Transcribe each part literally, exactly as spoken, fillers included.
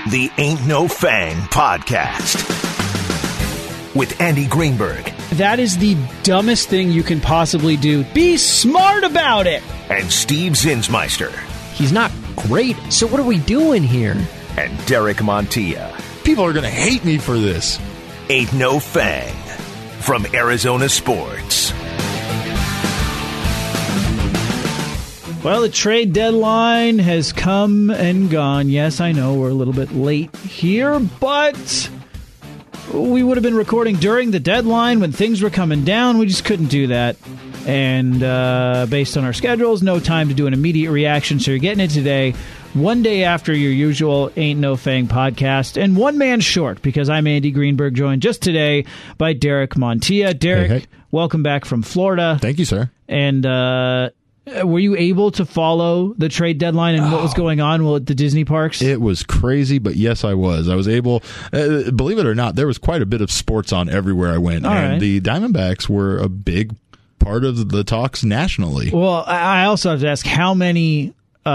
The Ain't No Fang Podcast with Andy Greenberg. That is the dumbest thing you can possibly do. Be smart about it. And Steve Zinsmeister. He's not great, so what are we doing here? And Derek Montilla. People are going to hate me for this. Ain't No Fang from Arizona Sports. Well, the trade deadline has come and gone. Yes, I know we're a little bit late here, but we would have been recording during the deadline when things were coming down. We just couldn't do that. And uh, based on our schedules, no time to do an immediate reaction. So you're getting it today, one day after your usual Ain't No Fang podcast, and one man short because I'm Andy Greenberg, joined just today by Derek Montilla. Derek, hey, hey. Welcome back from Florida. Thank you, sir. And uh, were you able to follow the trade deadline and oh. what was going on at the Disney parks? It was crazy, but yes, I was. I was able, uh, believe it or not, there was quite a bit of sports on everywhere I went. All and right. The Diamondbacks were a big part of the talks nationally. Well, I also have to ask, how many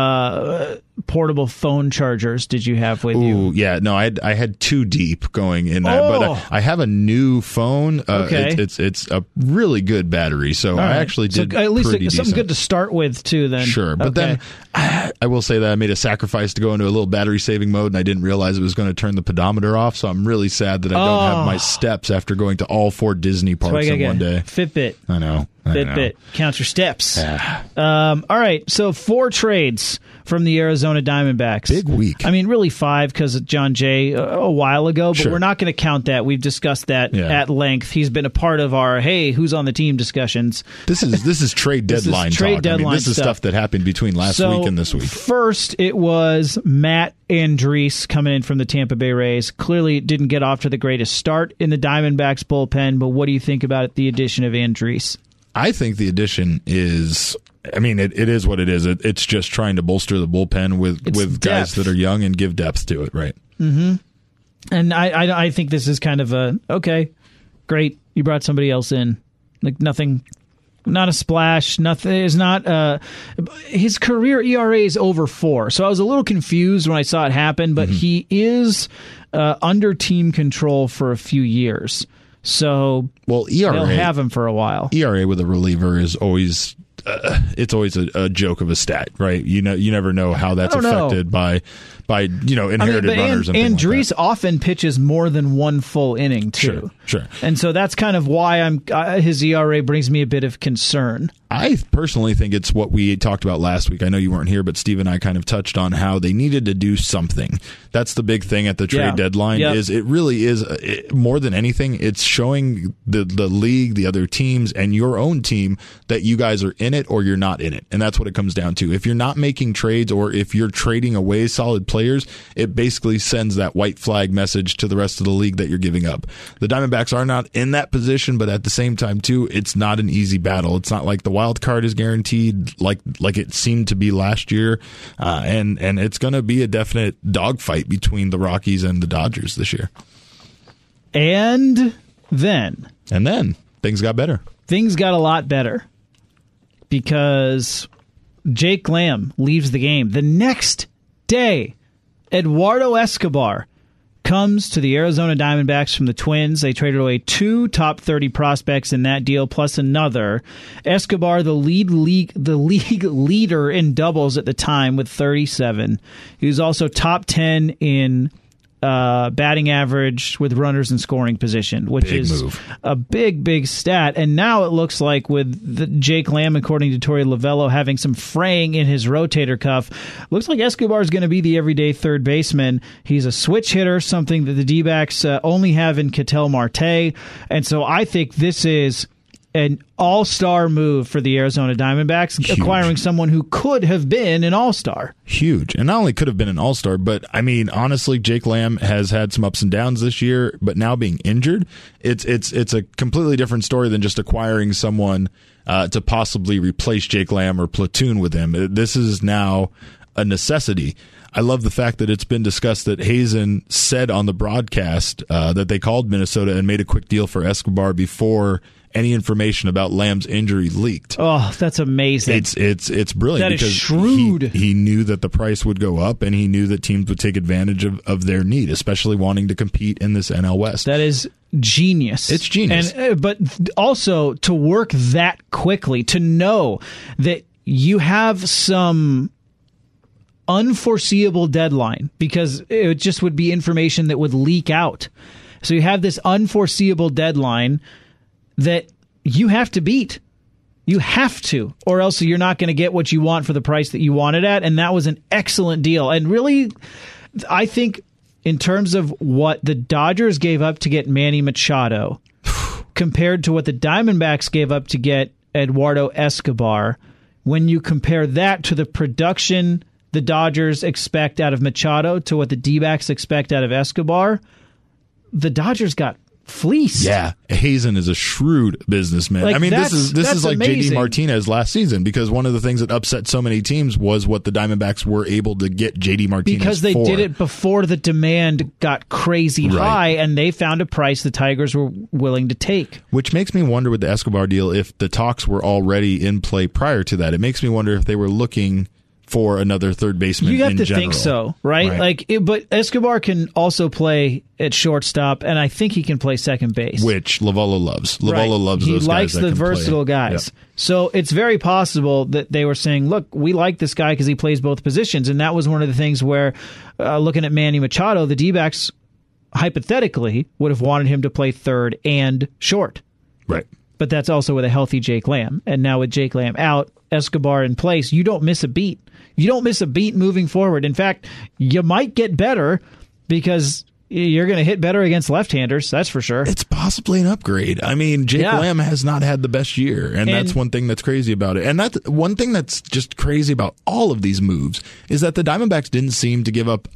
uh, portable phone chargers did you have with Ooh, you? Yeah, no, I had, I had two deep going in that, oh. but I, I have a new phone. Uh, okay. It's, it's it's a really good battery, so right. I actually did so at least pretty something decent. good to start with, too, then. Sure, but okay. then I, I will say that I made a sacrifice to go into a little battery saving mode, and I didn't realize it was going to turn the pedometer off, so I'm really sad that I don't oh. have my steps after going to all four Disney parks in one day. Fitbit. I know. I Fitbit. know. Count your steps. Yeah. Um, all right, so four trades from the Arizona Diamondbacks. Big week. I mean, really five because of John Jay a, a while ago, but Sure. we're not going to count that. We've discussed that Yeah. at length. He's been a part of our, hey, who's on the team discussions. This is this is trade This is deadline trade talk. deadline I mean, this is stuff. stuff that happened between last So, week and this week. First, it was Matt Andriese coming in from the Tampa Bay Rays. Clearly didn't get off to the greatest start in the Diamondbacks bullpen, but what do you think about the addition of Andriese? I think the addition is, I mean, it, it is what it is. It, it's just trying to bolster the bullpen with, It's with guys depth. that are young and give depth to it, right? Mm-hmm. And I, I, I think this is kind of a, okay, great, you brought somebody else in. Like nothing, not a splash, nothing is not, uh, his career E R A is over four. So I was a little confused when I saw it happen, but mm-hmm. he is uh, under team control for a few years. So well, E R A, they'll have him for a while. E R A with a reliever is always uh, it's always a, a joke of a stat, right? You know, you never know how that's affected know. by by you know inherited I mean, runners and, and and things like Andriese that. often pitches more than one full inning too. Sure, sure. And so that's kind of why I'm uh, his E R A brings me a bit of concern. I personally think it's what we talked about last week. I know you weren't here, but Steve and I kind of touched on how they needed to do something. That's the big thing at the trade Yeah. deadline. Yep. Is it really is it, more than anything, it's showing the the league, the other teams, and your own team that you guys are in it or you're not in it, and that's what it comes down to. If you're not making trades or if you're trading away solid players, it basically sends that white flag message to the rest of the league that you're giving up. The Diamondbacks are not in that position, but at the same time, too, it's not an easy battle. It's not like the wild card is guaranteed like like it seemed to be last year, uh, and and it's going to be a definite dogfight between the Rockies and the Dodgers this year. And then and then things got better. Things got a lot better because Jake Lamb leaves the game. The next day, Eduardo Escobar comes to the Arizona Diamondbacks from the Twins. They traded away two top thirty prospects in that deal, plus another. Escobar, the lead league, the league leader in doubles at the time with thirty-seven. He was also top ten in uh, batting average with runners in scoring position, which Big is move. a big, big stat. And now it looks like with the Jake Lamb, according to Torey Lovello, having some fraying in his rotator cuff, looks like Escobar is going to be the everyday third baseman. He's a switch hitter, something that the D-backs uh, only have in Ketel Marte. And so I think this is an all-star move for the Arizona Diamondbacks, Huge. Acquiring someone who could have been an all-star. Huge. And not only could have been an all-star, but I mean, honestly, Jake Lamb has had some ups and downs this year, but now being injured, it's it's it's a completely different story than just acquiring someone uh, to possibly replace Jake Lamb or platoon with him. This is now a necessity. I love the fact that it's been discussed that Hazen said on the broadcast uh, that they called Minnesota and made a quick deal for Escobar before any information about Lamb's injury leaked. Oh, that's amazing. It's it's it's brilliant. That is because shrewd. He, he knew that the price would go up, and he knew that teams would take advantage of, of their need, especially wanting to compete in this N L West. That is genius. It's genius. And, uh, but also to work that quickly, to know that you have some unforeseeable deadline, because it just would be information that would leak out. So you have this unforeseeable deadline that you have to beat. You have to, or else you're not going to get what you want for the price that you wanted at. And that was an excellent deal. And really, I think in terms of what the Dodgers gave up to get Manny Machado compared to what the Diamondbacks gave up to get Eduardo Escobar, when you compare that to the production the Dodgers expect out of Machado to what the D-backs expect out of Escobar, the Dodgers got fleeced. Yeah, Hazen is a shrewd businessman. Like, I mean, this is this is like amazing. J D Martinez last season, because one of the things that upset so many teams was what the Diamondbacks were able to get J D Martinez because they for. did it before the demand got crazy Right. high, and they found a price the Tigers were willing to take. Which makes me wonder with the Escobar deal if the talks were already in play prior to that. It makes me wonder if they were looking for another third baseman. You have in to general. think so, right? Right. Like, it, but Escobar can also play at shortstop, and I think he can play second base, Which Lavala loves. Lavala Right. loves he those guys. likes that the can versatile play. guys. Yep. So it's very possible that they were saying, look, we like this guy because he plays both positions. And that was one of the things where, uh, looking at Manny Machado, the D-backs hypothetically would have wanted him to play third and short. Right. But that's also with a healthy Jake Lamb. And now with Jake Lamb out, Escobar in place, you don't miss a beat. You don't miss a beat moving forward. In fact, you might get better because you're going to hit better against left-handers, that's for sure. It's possibly an upgrade. I mean, Jake Yeah. Lamb has not had the best year, and, And- that's one thing that's crazy about it. And that's one thing that's just crazy about all of these moves is that the Diamondbacks didn't seem to give up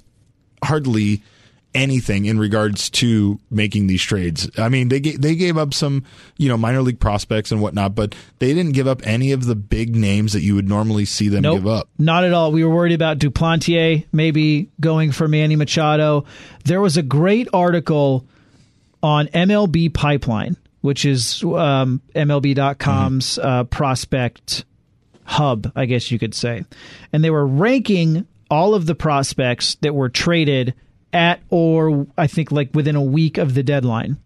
hardly anything in regards to making these trades. I mean, they gave, they gave up some, you know, minor league prospects and whatnot, but they didn't give up any of the big names that you would normally see them Nope, give up. not at all. We were worried about Duplantier maybe going for Manny Machado. There was a great article on M L B Pipeline, which is um, M L B dot com's mm-hmm. uh, prospect hub, I guess you could say. And they were ranking all of the prospects that were traded at, or I think like within a week of the deadline.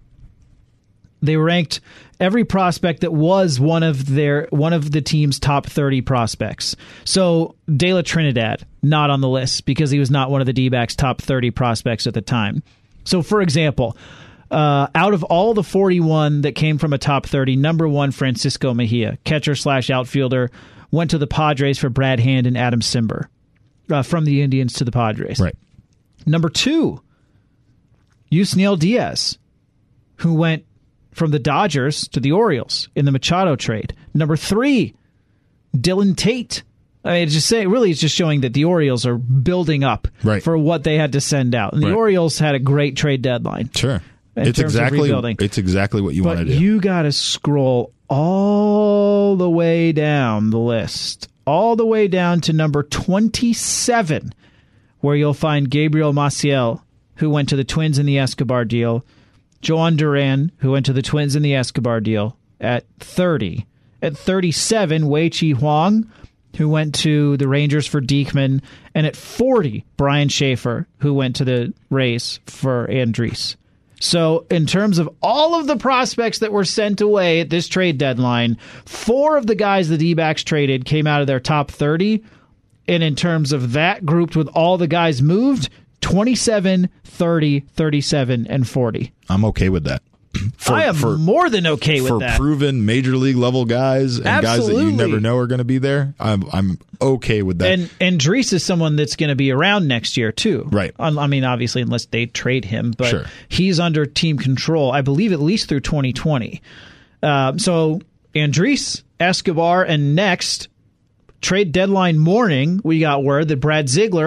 They ranked every prospect that was one of their one of the team's top thirty prospects. So De La Trinidad, not on the list because he was not one of the D-backs' top thirty prospects at the time. So for example, uh, out of all the forty-one that came from a top thirty, number one, Francisco Mejia, catcher slash outfielder, went to the Padres for Brad Hand and Adam Simber. Uh, from the Indians to the Padres. Right. Number two, Yusniel Diaz, who went from the Dodgers to the Orioles in the Machado trade. Number three, Dylan Tate. I mean, it's just say really, it's just showing that the Orioles are building up Right. for what they had to send out. And the Right. Orioles had a great trade deadline. Sure. in It's terms of exactly rebuilding. it's exactly what you But want to do. you got to scroll all the way down the list, all the way down to number twenty-seven, where you'll find Gabriel Maciel, who went to the Twins in the Escobar deal, Joan Duran, who went to the Twins in the Escobar deal, at thirty. At thirty-seven, Wei-Chi Huang, who went to the Rangers for Diekman, and at forty, Brian Schaefer, who went to the Rays for Andres. So in terms of all of the prospects that were sent away at this trade deadline, four of the guys the D-backs traded came out of their top thirty. And in terms of that, grouped with all the guys moved, twenty-seven, thirty, thirty-seven, and forty. I'm okay with that. For, I am for, more than okay with for that. proven major league level guys and guys that you Absolutely. never know are going to be there. I'm I'm okay with that. And and Dries is someone that's going to be around next year too, Right. I I mean, obviously, unless they trade him, but Sure. he's under team control, I believe, at least through twenty twenty. Uh, so Andres, Escobar, and next trade deadline morning, we got word that Brad Ziegler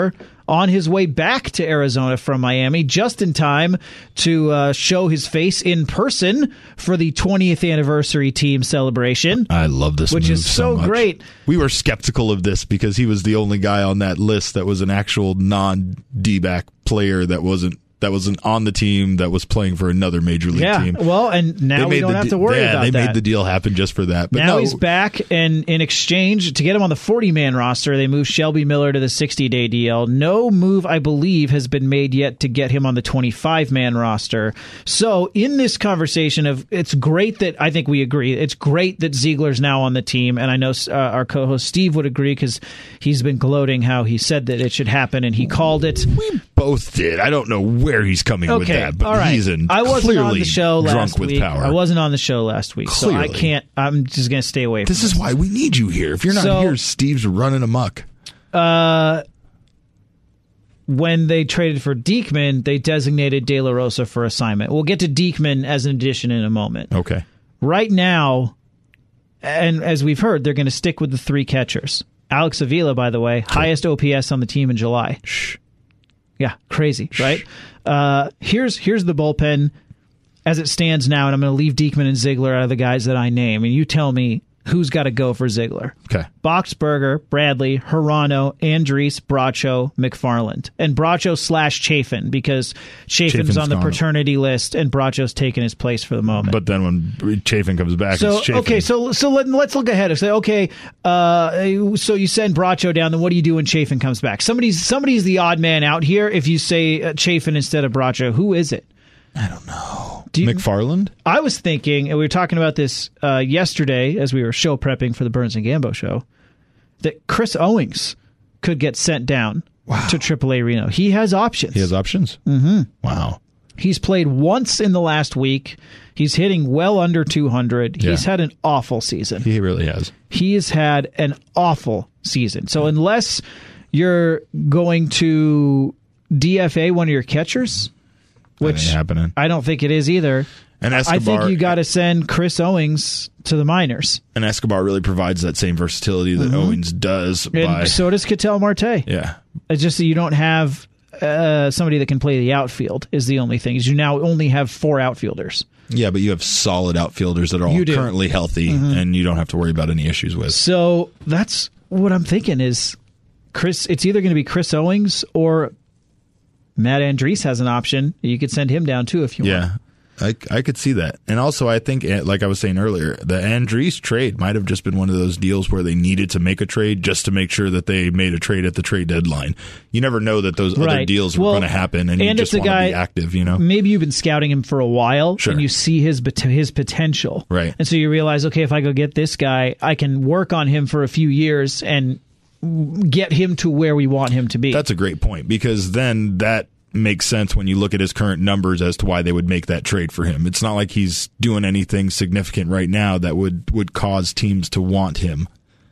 on his way back to Arizona from Miami, just in time to uh, show his face in person for the twentieth anniversary team celebration. I love this which move is so, much. great. We were skeptical of this because he was the only guy on that list that was an actual non-D-back player that wasn't that wasn't on the team that was playing for another major league yeah, team. Well, and now we don't the have de- to worry yeah, about they that. made the deal happen just for that. But now no, he's back, and in exchange, to get him on the forty-man roster, they moved Shelby Miller to the sixty-day D L. No move, I believe, has been made yet to get him on the twenty-five-man roster. So in this conversation of, it's great that, I think we agree, it's great that Ziegler's now on the team, and I know uh, our co-host Steve would agree because he's been gloating how he said that it should happen, and he called it. We both did. I don't know where he's coming Okay. with that, but All right. he's in I wasn't clearly on the show drunk last with week. power. I wasn't on the show last week, so I Clearly. can't. I'm just going to stay away from This is why we need you here. If you're not So- here, Steve's running amok. Uh, when they traded for Diekman, they designated De La Rosa for assignment. We'll get to Diekman as an addition in a moment. Okay. Right now, and as we've heard, they're going to stick with the three catchers. Alex Avila, by the way, highest O P S on the team in July. Shh. Yeah, crazy, right? Uh, here's here's the bullpen as it stands now, and I'm going to leave Diekman and Ziegler out of the guys that I name, and you tell me who's got to go for Ziegler. Okay. Boxberger, Bradley, Hirano, Andriese, Bracho, McFarland. And Bracho slash Chafin, because Chafin's, Chafin's on the gone. paternity list, and Bracho's taken his place for the moment. But then when Chafin comes back, So it's Chafin. okay, so so let, let's look ahead and say, okay, uh, so you send Bracho down, then what do you do when Chafin comes back? Somebody's somebody's the odd man out here. If you say uh, Chafin instead of Bracho, who is it? I don't know. Do you, McFarland? I was thinking, and we were talking about this uh, yesterday as we were show prepping for the Burns and Gambo show, that Chris Owings could get sent down Wow. to triple A Reno. He has options. He has options? Mm-hmm. Wow. He's played once in the last week. He's hitting well under two hundred. Yeah. He's had an awful season. He really has. He has had an awful season. So unless you're going to D F A one of your catchers, which That ain't happening. I don't think it is either, And I Escobar, think you got to send Chris Owings to the minors. and Escobar really provides that same versatility that Owens does. And by so does Ketel Marte. Yeah. It's just that you don't have uh, somebody that can play the outfield is the only thing. Is you now only have four outfielders. Yeah, but you have solid outfielders that are all You do. currently healthy, and you don't have to worry about any issues with. So that's what I'm thinking is Chris. It's either going to be Chris Owings or Matt Andriese has an option. You could send him down too if you want. Yeah, I, I could see that. And also, I think, like I was saying earlier, the Andriese trade might have just been one of those deals where they needed to make a trade just to make sure that they made a trade at the trade deadline. You never know that those other Right. deals were Well, going to happen, and, you and just it's a want to guy- be active, you know? Maybe you've been scouting him for a while, Sure. and you see his pot- his potential, Right. And so you realize, okay, if I go get this guy, I can work on him for a few years and get him to where we want him to be. That's a great point, because then that makes sense when you look at his current numbers as to why they would make that trade for him. It's not like he's doing anything significant right now that would, would cause teams to want him.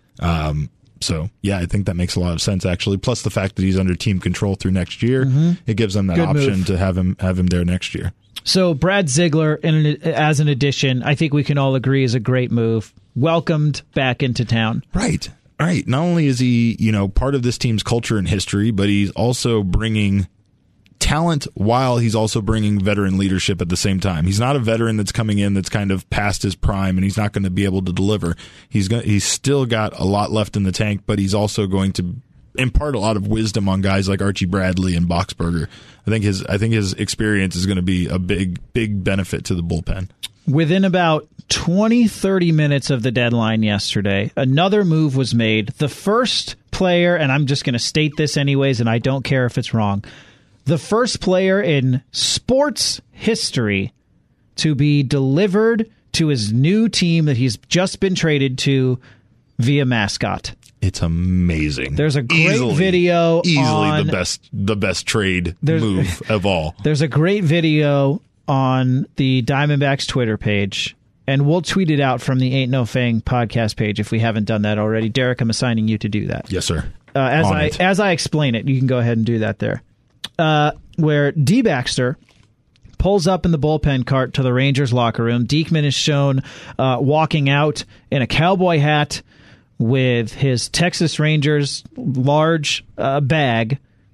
Um, so, yeah, I think that makes a lot of sense, actually. Plus the fact that he's under team control through next year, it gives them that Good option move. to have him have him there next year. So Brad Ziegler, in an, as an addition, I think we can all agree is a great move. Welcomed back into town. Right. Right. Not only is he, you know, part of this team's culture and history, but he's also bringing talent while he's also bringing veteran leadership at the same time. He's not a veteran that's coming in that's kind of past his prime and he's not going to be able to deliver. He's going he's still got a lot left in the tank, but he's also going to impart a lot of wisdom on guys like Archie Bradley and Boxberger. I think his I think his experience is going to be a big big benefit to the bullpen. Within about twenty, thirty minutes of the deadline yesterday, another move was made. The first player, and I'm just going to state this anyways, and I don't care if it's wrong, the first player in sports history to be delivered to his new team that he's just been traded to via mascot. It's amazing. There's a great easily, video easily on- the best the best trade There's- move of all. There's a great video on the Diamondbacks Twitter page, and we'll tweet it out from the Ain't No Fang podcast page if we haven't done that already. Derek, I'm assigning you to do that. Yes, sir. Uh, as On I it. as I explain it, you can go ahead and do that there. Uh, where D. Baxter pulls up in the bullpen cart to the Rangers locker room. Diekman is shown uh, walking out in a cowboy hat with his Texas Rangers large uh, bag,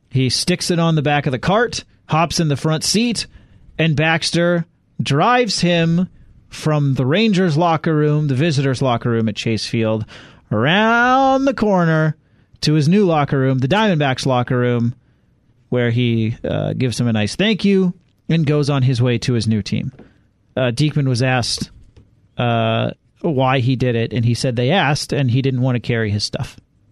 He sticks it on the back of the cart, hops in the front seat, and Baxter drives him from the Rangers locker room, the visitors locker room at Chase Field, around the corner to his new locker room, the Diamondbacks locker room, where he uh, gives him a nice thank you and goes on his way to his new team. Uh, Diekman was asked uh, why he did it, and he said they asked, and he didn't want to carry his stuff.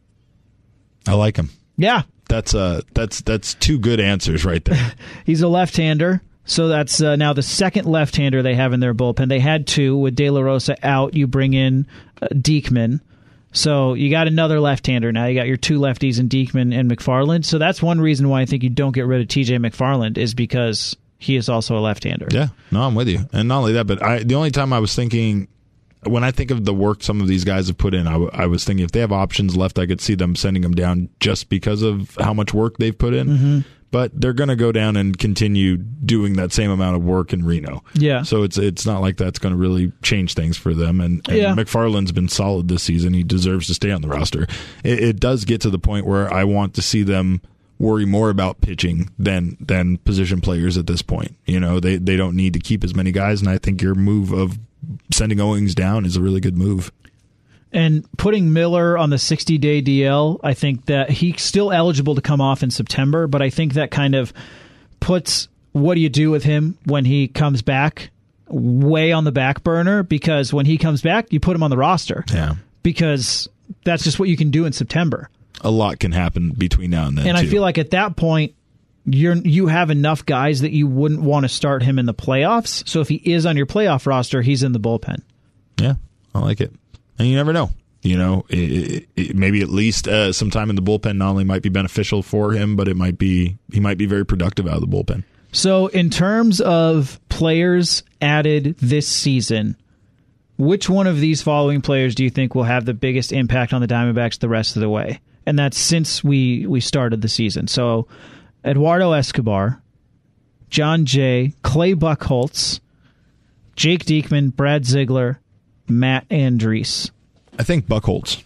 I like him. Yeah. That's uh, that's that's two good answers right there. He's a left-hander, so that's uh, now the second left-hander they have in their bullpen. They had two. With De La Rosa out, you bring in uh, Diekman. So you got another left-hander now. You got your two lefties in Diekman and McFarland. So that's one reason why I think you don't get rid of T J McFarland is because he is also a left-hander. Yeah, no, I'm with you. And not only that, but I, the only time I was thinking, when I think of the work some of these guys have put in, I, w- I was thinking if they have options left, I could see them sending them down just because of how much work they've put in. Mm-hmm. But they're going to go down and continue doing that same amount of work in Reno. Yeah. So it's it's not like that's going to really change things for them. And, and yeah. McFarland's been solid this season. He deserves to stay on the roster. It, it does get to the point where I want to see them worry more about pitching than than position players at this point. You know, they, they don't need to keep as many guys, and I think your move of sending Owings down is a really good move. And putting Miller on the sixty-day D L, I think that he's still eligible to come off in September, but I think that kind of puts what do you do with him when he comes back way on the back burner, because when he comes back, you put him on the roster. Yeah. Because that's just what you can do in September. A lot can happen between now and then, And too. I feel like at that point, you're you have enough guys that you wouldn't want to start him in the playoffs. So if he is on your playoff roster, he's in the bullpen. Yeah, I like it. And you never know. You know, it, it, it, maybe at least uh, some time in the bullpen not only might be beneficial for him, but it might be he might be very productive out of the bullpen. So in terms of players added this season, which one of these following players do you think will have the biggest impact on the Diamondbacks the rest of the way? And that's since we, we started the season. So Eduardo Escobar, John Jay, Clay Buchholz, Jake Diekman, Brad Ziegler, Matt Andriese. I think Buchholz.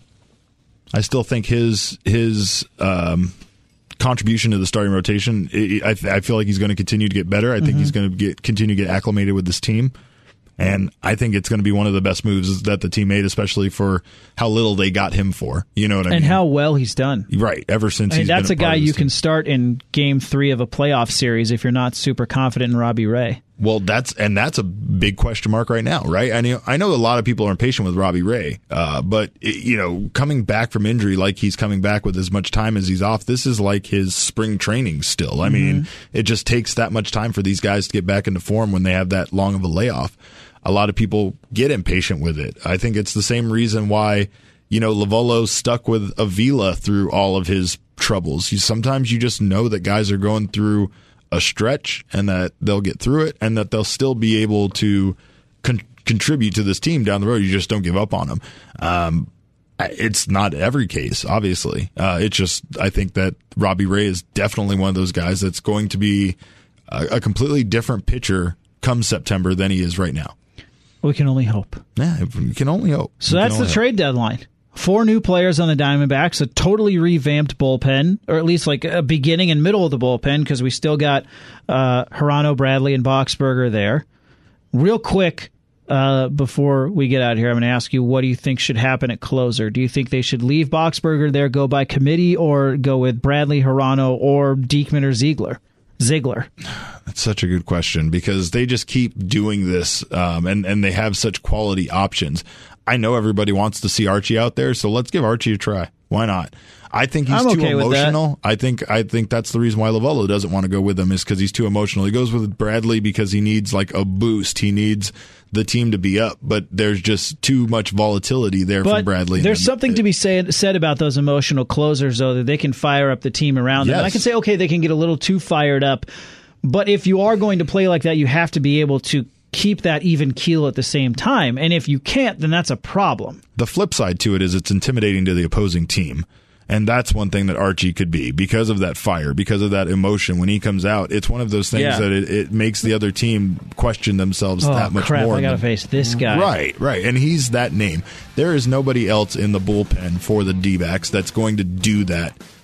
I still think his his um, contribution to the starting rotation, I, I feel like he's going to continue to get better. I think mm-hmm. he's going to get continue to get acclimated with this team. And I think it's going to be one of the best moves that the team made, especially for how little they got him for. You know what I and mean? And how well he's done. Right. Ever since I mean, he's that's been a, a guy you team. can start in game three of a playoff series if you're not super confident in Robbie Ray. Well, that's and that's a big question mark right now, right? I know I know a lot of people are impatient with Robbie Ray, uh, but it, you know, coming back from injury like he's coming back with as much time as he's off, this is like his spring training still. I mm-hmm. mean, it just takes that much time for these guys to get back into form when they have that long of a layoff. A lot of people get impatient with it. I think it's the same reason why, you know, Lovullo stuck with Avila through all of his troubles. You, sometimes you just know that guys are going through a stretch and that they'll get through it and that they'll still be able to con- contribute to this team down the road. You just don't give up on them. Um, it's not every case, obviously. Uh, it's just, I think that Robbie Ray is definitely one of those guys that's going to be a, a completely different pitcher come September than he is right now. We can only hope. Yeah, we can only hope. So we that's the hope. trade deadline. Four new players on the Diamondbacks, a totally revamped bullpen, or at least like a beginning and middle of the bullpen, because we still got uh, Hirano, Bradley, and Boxberger there. Real quick, uh, before we get out of here, I'm going to ask you, what do you think should happen at closer? Do you think they should leave Boxberger there, go by committee, or go with Bradley, Hirano, or Diekman or Ziegler? Ziegler. That's such a good question because they just keep doing this um, and, and they have such quality options. I know everybody wants to see Archie out there, so let's give Archie a try. Why not? I think he's I'm too okay emotional. I think I think that's the reason why Lovullo doesn't want to go with him is because he's too emotional. He goes with Bradley because he needs like a boost. He needs the team to be up, but there's just too much volatility there but from Bradley. There's something to be said said about those emotional closers, though, that they can fire up the team around them. Yes. And I can say, okay, they can get a little too fired up, but if you are going to play like that, you have to be able to keep that even keel at the same time. And if you can't, then that's a problem. The flip side to it is it's intimidating to the opposing team. And that's one thing that Archie could be because of that fire, because of that emotion. When he comes out, it's one of those things yeah. that it, it makes the other team question themselves oh, that much crap, more. I got to than, face this guy. Right, right. And he's that name. There is nobody else in the bullpen for the D-backs that's going to do that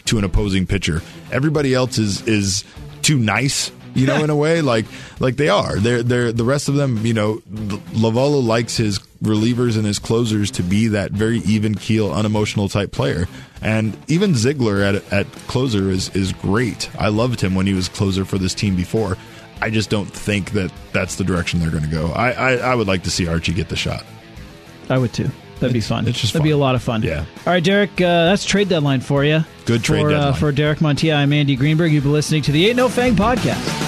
to an opposing pitcher. Everybody else is is too nice, you know, in a way. Like like they are. They're they're the rest of them, you know, Lovello likes his relievers and his closers to be that very even keel, unemotional type player. And even Ziegler at at closer is is great. I loved him when he was closer for this team before. I just don't think that that's the direction they're going to go. I, I, I would like to see Archie get the shot. I would too. That'd be fun. It's just That'd fun. be a lot of fun. Yeah. All right, Derek, uh, that's trade deadline for you. Good trade for, deadline. Uh, for Derek Montilla, I'm Andy Greenberg. You've been listening to the Ain't No Fang podcast.